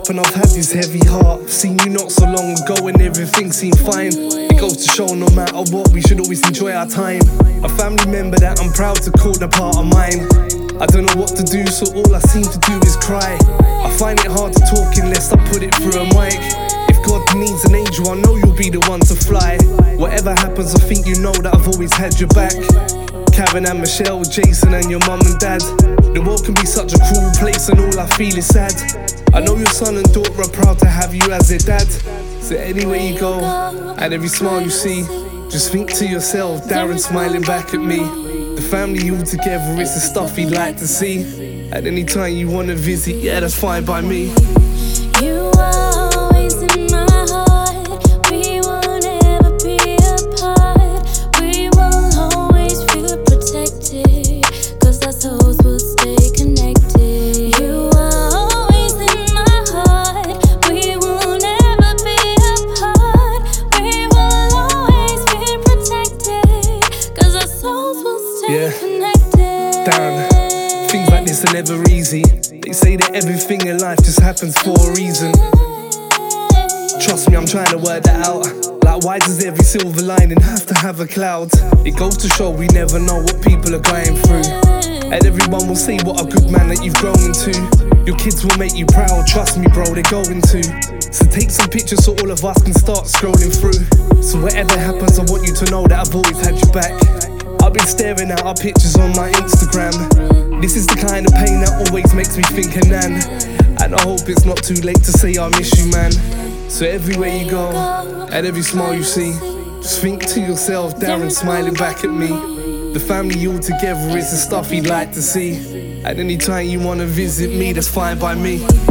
up and I've had this heavy heart. I've seen you not so long ago and everything seemed fine. It goes to show no matter what, we should always enjoy our time. A family member that I'm proud to call a part of mine. I don't know what to do, so all I seem to do is cry. I find it hard to talk unless I put it through a mic. If God needs an angel, I know you'll be the one to fly. Whatever happens, I think you know that I've always had your back. Karen and Michelle, Jason and your mum and dad. The world can be such a cruel place and all I feel is sad. I know your son and daughter are proud to have you as their dad. So anywhere you go, and every smile you see, just think to yourself, Darren smiling back at me. The family all together is the stuff he'd like to see. At any time you wanna visit, yeah, that's fine by me. You are always in my heart. We will never be apart. We will always feel protected, 'cause our souls will stay connected. You are always in my heart. We will never be apart. We will always be protected, 'cause our souls will stay connected. Darren, things like this are never easy. They say that everything in life just happens for a reason. Trust me, I'm trying to work that out. Like, why does every silver lining have to have a cloud? It goes to show we never know what people are going through. And everyone will say what a good man that you've grown into. Your kids will make you proud, trust me bro, they're going to. So take some pictures so all of us can start scrolling through. So whatever happens, I want you to know that I've always had your back. I've been staring at our pictures on my Instagram. This is the kind of pain that always makes me think of Nan. And I hope it's not too late to say I miss you, man. So everywhere you go, and every smile you see, just think to yourself, Darren smiling back at me. The family all together is the stuff he'd like to see. At any time you wanna visit me, that's fine by me.